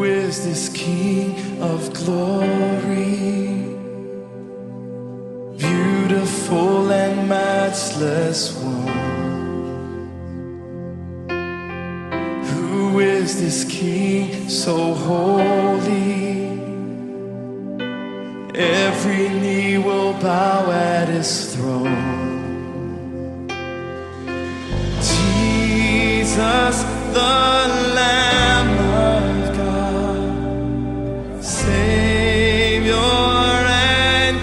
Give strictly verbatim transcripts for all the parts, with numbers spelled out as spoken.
Who is this King of glory? Beautiful and matchless one. Who is this King so holy? Every knee will bow at his throne. Jesus, the Lamb of God, Savior and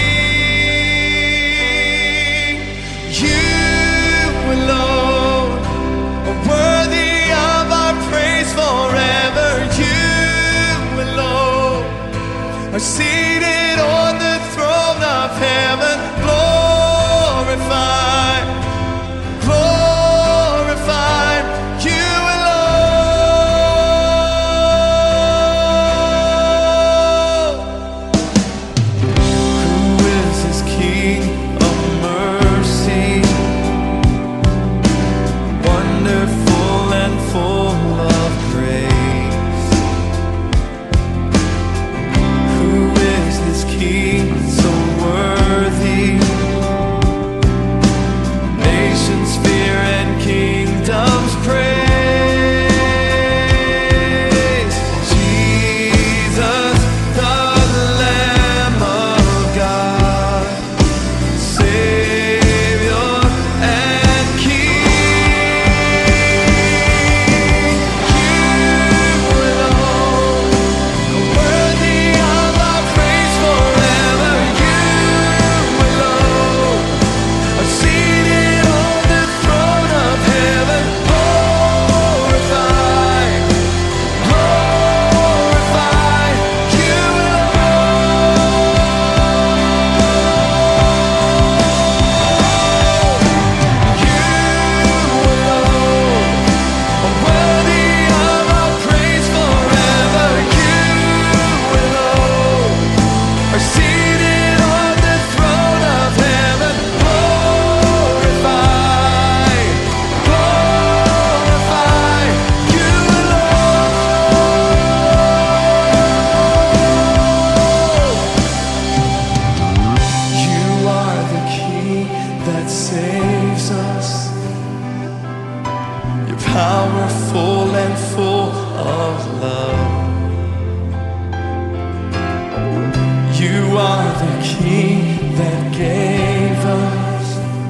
King. You alone are worthy of our praise forever. You alone are seated on the throne of heaven. Glorified, glorified, you alone. Who is this King of mercy? Wonderful and full of grace. Who is this King so worthy? Nations fear and kingdoms praise. Jesus, the Lamb of God, Savior and King. You alone are worthy of our praise forever. You alone are seated on the throne of heaven. Glorified, glorified, you alone. You alone are worthy of our praise forever. You alone are seated on the throne of heaven. Glorified, glorified, you alone. You are the King that saves us. You're powerful and full of love. You are the King that gave us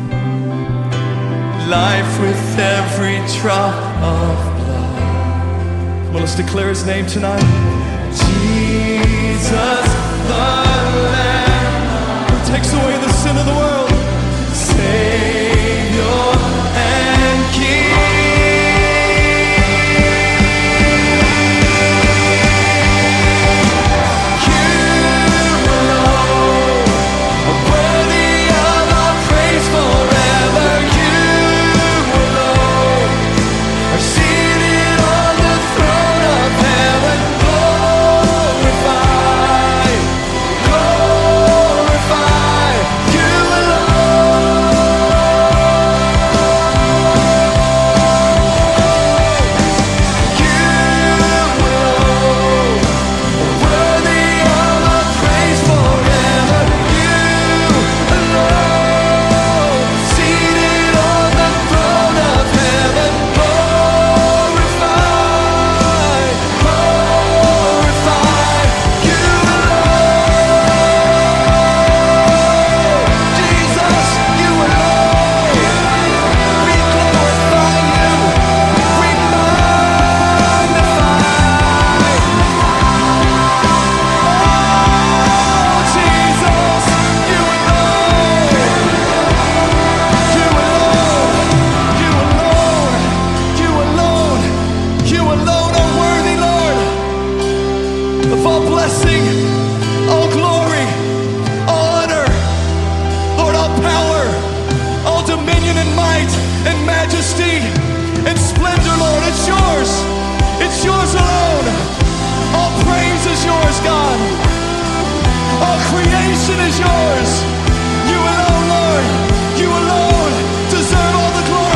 life with every drop of blood. Come on, let's declare his name tonight. Jesus, the Lamb who takes away the sin of the world, Savior and King. You alone are worthy of our praise forever. You alone are seated on the throne of heaven. Glorified, glorified, you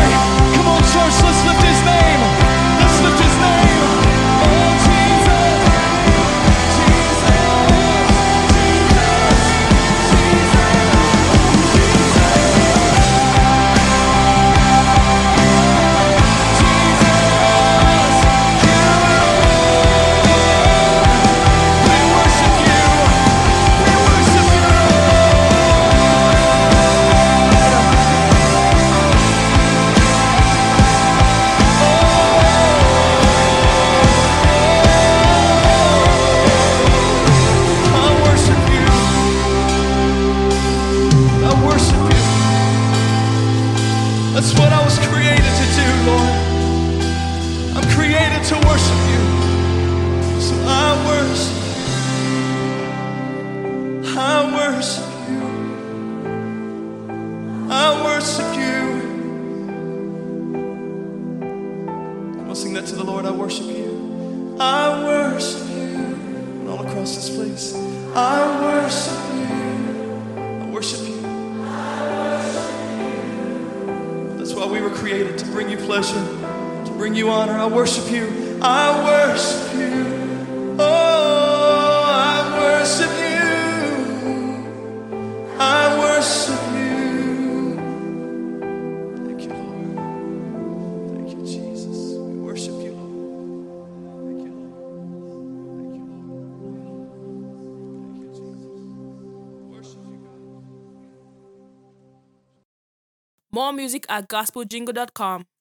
church, let's lift his name. Let's lift his name. Oh, Jesus. to the Lord, I worship you. I worship you. And all across this place, I worship you. I worship you. That's why we were created, to bring you pleasure, to bring you honor. I worship you. I worship you. Oh, I worship you. I worship you. Thank you, Lord. Thank you, Jesus. We worship you, Lord. Thank you, Lord. Thank you, Lord. Thank you, Jesus. Worship you, God. More music at gospel jingle dot com.